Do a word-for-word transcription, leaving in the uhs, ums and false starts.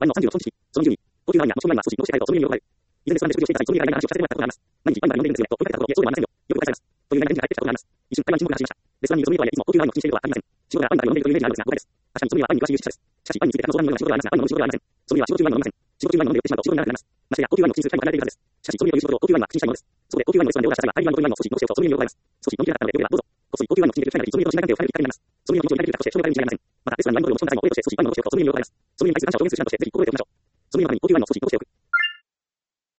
割のさんじゅうろく本日、そのじゅうに、高級ワインやもしくはワインは少し戻していたいと、その理由による場合、以前レストランで食事をしていた際、その理由が話をさせてもらったことがあります。毎日ワインは飲んでいるんですよね、と問いかけたところ、いや、そうではありませんよ。よく誤解されます。という内容で返ってきたことがあります。一瞬会話に沈黙が走りました。レストランにいるソムリエとはいえ、いつも高級ワインを口にしているのはありません。仕事がワインから飲んでいるというイメージがあるのですが、誤解です。確かにソムリエはワインに詳しい有識者です。しかし、ワインについての相談のような仕事ではありますが、ワインの仕事ではありません。ソムリエは仕事中ワインを飲みません。仕事中ワインを飲んでいるってしまうと仕事にならなくなります。ましてや、高級ワインを口にする機会も限られているはずです。しかし、ソムリエという仕事を高級ワインは口にしたいものです。そこで高級ワインのレストランでオーダーした際は、大量のワインを少し戻しておくとソムリエによる場合ます。少し飲みきれなかったので、よければどうぞ。こっそり高級ワインを口に入れる機会があり、ソムリエと信頼関係を深めるきっかけになります。ソムリエの気持ちを深めるきっかけとして、商売に違いません。また、レストランにワインボトルを持ち込んだ際も、お礼として少しワインを戻しておくとソムリエによる場合ます。ソムリエに対する感謝を表現する手段として、ぜひ心でおきましょう。ソムリエの中に高級ワインを少し戻しておく。